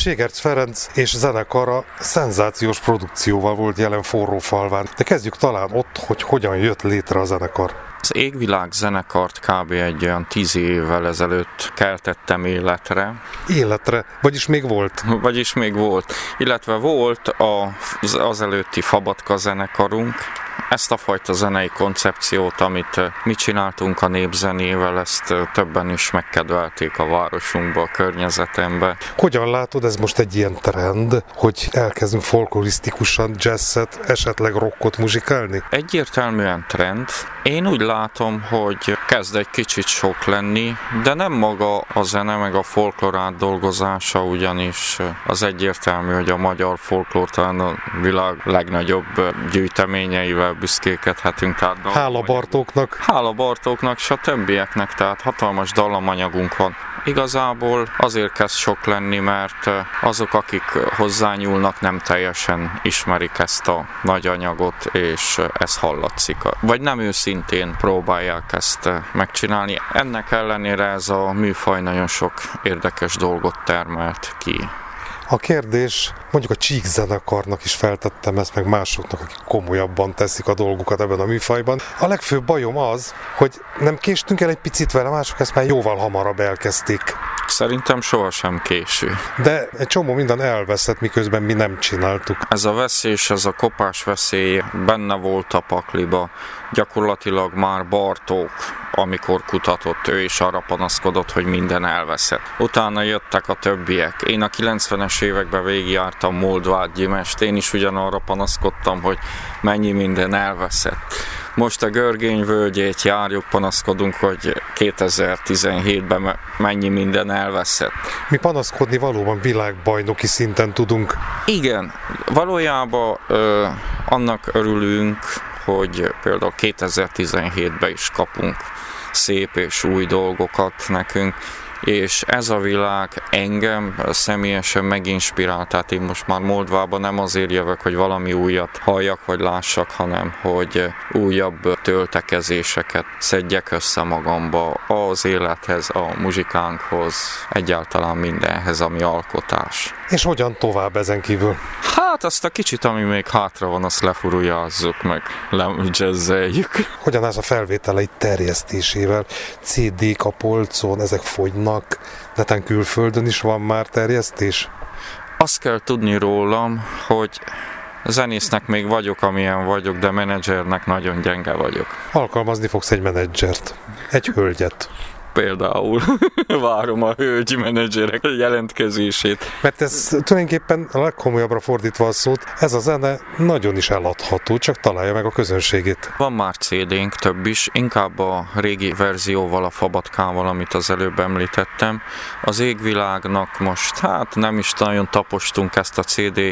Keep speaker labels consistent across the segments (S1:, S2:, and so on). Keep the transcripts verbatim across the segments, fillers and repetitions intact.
S1: Ségerc Ferenc és zenekara szenzációs produkcióval volt jelen Forrófalván. De kezdjük talán ott, hogy hogyan jött létre a zenekar.
S2: Az Égvilág zenekart kb. Egy olyan tíz évvel ezelőtt keltettem életre.
S1: Életre? Vagyis még volt?
S2: Vagyis még volt. Illetve volt az, az előtti Fabatka zenekarunk. Ezt a fajta zenei koncepciót, amit mi csináltunk a népzenével, ezt többen is megkedvelték a városunkba, a környezetembe.
S1: Hogyan látod, ez most egy ilyen trend, hogy elkezdünk folklorisztikusan jazzet, esetleg rockot muzsikálni?
S2: Egyértelműen trend. Én úgy látom, hogy kezd egy kicsit sok lenni, de nem maga a zene, meg a folklor átdolgozása, ugyanis az egyértelmű, hogy a magyar folklór talán a világ legnagyobb gyűjteményeivel büszkékedhetünk.
S1: Hála Bartóknak.
S2: Hála Bartóknak, s a többieknek, tehát hatalmas dallamanyagunk van. Igazából azért kezd sok lenni, mert azok, akik hozzányúlnak, nem teljesen ismerik ezt a nagy anyagot, és ez hallatszik. Vagy nem őszintén próbálják ezt megcsinálni. Ennek ellenére ez a műfaj nagyon sok érdekes dolgot termelt ki.
S1: A kérdés, mondjuk a Csík zenekarnak is feltettem ezt, meg másoknak, akik komolyabban teszik a dolgukat ebben a műfajban. A legfőbb bajom az, hogy nem késtünk el egy picit vele, mások ezt már jóval hamarabb elkezdték.
S2: Szerintem sohasem késő.
S1: De egy csomó minden elveszett, miközben mi nem csináltuk.
S2: Ez a veszés, ez a kopás veszély benne volt a pakliba. Gyakorlatilag már Bartók, amikor kutatott, ő is arra panaszkodott, hogy minden elveszett. Utána jöttek a többiek. Én a kilencvenes években végigjártam Moldvát Gyimest, én is ugyanarra panaszkodtam, hogy mennyi minden elveszett. Most a Görgény völgyét járjuk, panaszkodunk, hogy kétezer-tizenhétben mennyi minden elveszett.
S1: Mi panaszkodni valóban világbajnoki szinten tudunk.
S2: Igen, valójában ö, annak örülünk, hogy például kétezer-tizenhétben is kapunk szép és új dolgokat nekünk, és ez a világ engem személyesen meginspirált, tehát én most már Moldvában nem azért jövök, hogy valami újat halljak vagy lássak, hanem hogy újabb töltekezéseket szedjek össze magamba az élethez, a muzsikánkhoz, egyáltalán mindenhez, ami alkotás.
S1: És hogyan tovább ezen kívül?
S2: Hát azt a kicsit, ami még hátra van, azt lefurujázzuk, meg lemjazzeljük.
S1: Hogyan állsz a felvételei terjesztésével? cé dé-k a polcon, ezek fogynak, netán külföldön is van már terjesztés?
S2: Azt kell tudni rólam, hogy zenésznek még vagyok, amilyen vagyok, de menedzsernek nagyon gyenge vagyok.
S1: Alkalmazni fogsz egy menedzsert, egy hölgyet.
S2: Például várom a hölgy menedzserek jelentkezését.
S1: Mert ez tulajdonképpen a legkomolyabbra fordítva a szót, ez a zene nagyon is eladható, csak találja meg a közönségét.
S2: Van már cé dé-nk, több is, inkább a régi verzióval, a Fabatkával, amit az előbb említettem. Az Égvilágnak most hát nem is nagyon tapostunk ezt a cé dé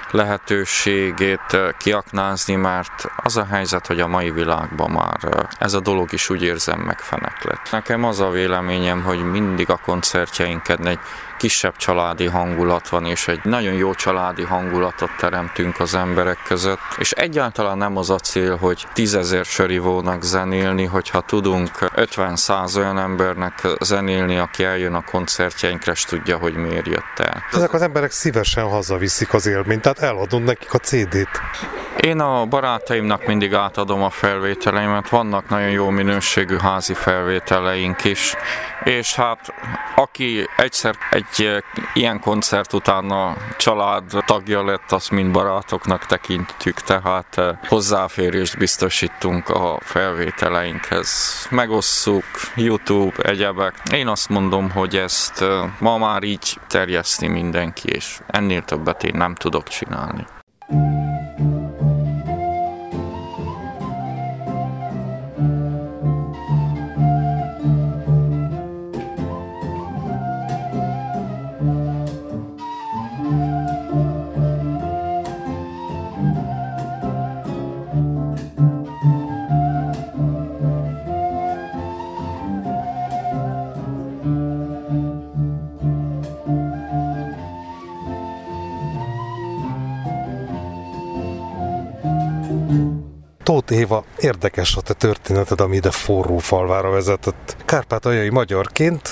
S2: lehetőségét kiaknázni, mert az a helyzet, hogy a mai világban már ez a dolog is úgy érzem megfeneklett. Nekem az a véleményem, hogy mindig a koncertjeinken egy kisebb családi hangulat van, és egy nagyon jó családi hangulatot teremtünk az emberek között, és egyáltalán nem az a cél, hogy tízezer sörivónak zenélni, hogyha tudunk ötven-száz olyan embernek zenélni, aki eljön a koncertjeinkre, és tudja, hogy miért jött el.
S1: Ezek az emberek szívesen hazaviszik az élményt, tehát eladom nekik a cé dét.
S2: Én a barátaimnak mindig átadom a felvételeimet, vannak nagyon jó minőségű házi felvételeink is, és hát aki egyszer egy ilyen koncert után a család tagja lett, azt mind barátoknak tekintjük, tehát hozzáférést biztosítunk a felvételeinkhez. Megosszuk, YouTube, egyebek. Én azt mondom, hogy ezt ma már így terjeszti mindenki, és ennél többet én nem tudok csinálni.
S1: Tóth Éva, érdekes a te történeted, ami ide Forrófalvára vezetett. Kárpátaljai magyarként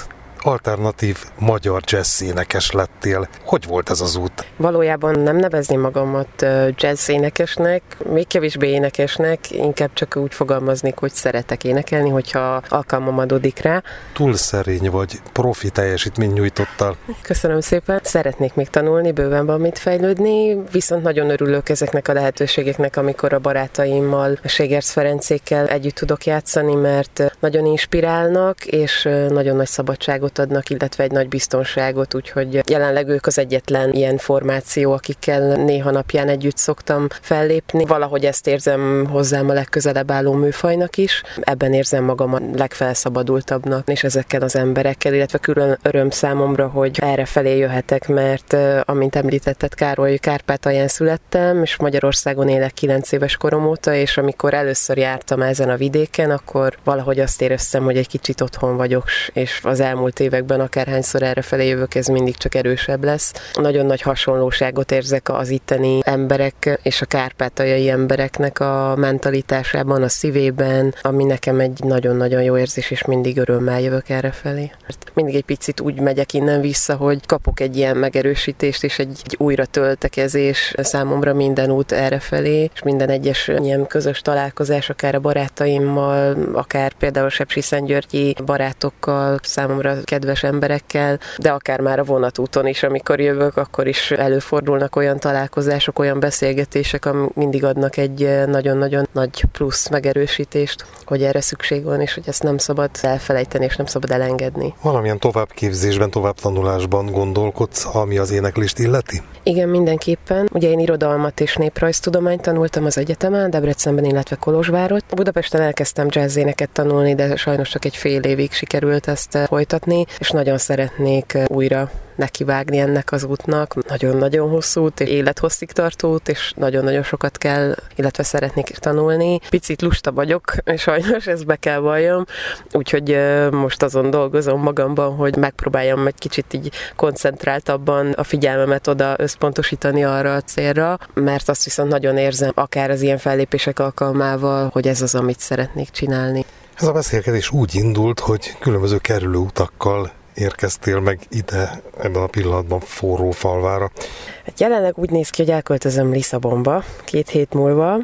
S1: alternatív magyar jazz énekes lettél. Hogy volt ez az út?
S3: Valójában nem nevezném magamat jazz énekesnek, még kevésbé énekesnek, inkább csak úgy fogalmaznék, hogy szeretek énekelni, hogyha alkalmam adódik rá.
S1: Túl szerény vagy, profi teljesítményt nyújtottál.
S3: Köszönöm szépen. Szeretnék még tanulni, bőven van mit fejlődni, viszont nagyon örülök ezeknek a lehetőségeknek, amikor a barátaimmal, a Ségerc Ferencékkel együtt tudok játszani, mert nagyon inspirálnak, és nagyon nagy szabadságot adnak, illetve egy nagy biztonságot, úgyhogy jelenleg ők az egyetlen ilyen formáció, akikkel néha napján együtt szoktam fellépni. Valahogy ezt érzem hozzám a legközelebb álló műfajnak is. Ebben érzem magam a legfelszabadultabbnak, és ezekkel az emberekkel, illetve külön öröm számomra, hogy erre felé jöhetek, mert amint említetted, Károly, Kárpátalján születtem, és Magyarországon élek kilenc éves korom óta, és amikor először jártam ezen a vidéken, akkor valahogy azt éreztem, hogy egy kicsit otthon vagyok, és az elmúlt években akárhányszor erre felé jövök, ez mindig csak erősebb lesz. Nagyon nagy hasonlóságot érzek az itteni emberek és a kárpátaljai embereknek a mentalitásában, a szívében, ami nekem egy nagyon-nagyon jó érzés, és mindig örömmel jövök erre felé. Mindig egy picit úgy megyek innen vissza, hogy kapok egy ilyen megerősítést, és egy, egy újra töltekezés számomra minden út erre felé, és minden egyes ilyen közös találkozás, akár a barátaimmal, akár például Sepsiszentgyörgyi barátokkal, számomra kedves emberekkel, de akár már a vonatúton is, amikor jövök, akkor is előfordulnak olyan találkozások, olyan beszélgetések, ami mindig adnak egy nagyon-nagyon nagy plusz megerősítést, hogy erre szükség van, és hogy ezt nem szabad elfelejteni, és nem szabad elengedni.
S1: Valamilyen továbbképzésben, továbbtanulásban gondolkodsz, ami az éneklést illeti?
S3: Igen, mindenképpen. Ugye én irodalmat és néprajztudományt tanultam az egyetemen, Debrecenben, illetve Kolozsvárot. Budapesten elkezdtem jazzéneket tanulni, de sajnos csak egy fél évig sikerült ezt folytatni, és nagyon szeretnék újra nekivágni ennek az útnak. Nagyon-nagyon hosszú út, élethosszig tartó út, és nagyon-nagyon sokat kell, illetve szeretnék tanulni. Picit lusta vagyok, és sajnos ezt be kell valljam, úgyhogy most azon dolgozom magamban, hogy megpróbáljam egy kicsit így koncentráltabban a figyelmemet oda összpontosítani arra a célra, mert azt viszont nagyon érzem, akár az ilyen fellépések alkalmával, hogy ez az, amit szeretnék csinálni.
S1: Ez a beszélgetés úgy indult, hogy különböző kerülő utakkal érkeztél meg ide, ebben a pillanatban Forrófalvára.
S3: Hát jelenleg úgy néz ki, hogy elköltözöm Lisszabonba két hét múlva,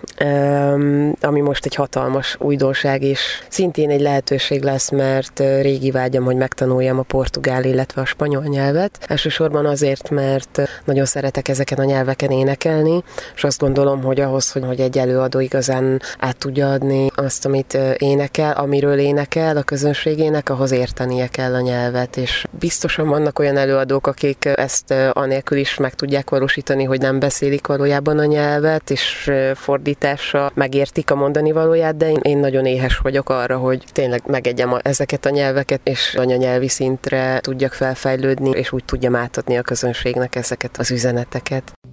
S3: ami most egy hatalmas újdonság, és szintén egy lehetőség lesz, mert régi vágyam, hogy megtanuljam a portugál, illetve a spanyol nyelvet. Elsősorban azért, mert nagyon szeretek ezeken a nyelveken énekelni, és azt gondolom, hogy ahhoz, hogy egy előadó igazán át tudja adni azt, amit énekel, amiről énekel a közönségének, ahhoz értenie kell a nyelvet, és biztosan vannak olyan előadók, akik ezt anélkül is meg tudják valósítani, hogy nem beszélik valójában a nyelvet, és fordításra megértik a mondani valóját, de én, én nagyon éhes vagyok arra, hogy tényleg megegyem a, ezeket a nyelveket, és anyanyelvi szintre tudjak felfejlődni, és úgy tudjam átadni a közönségnek ezeket az üzeneteket.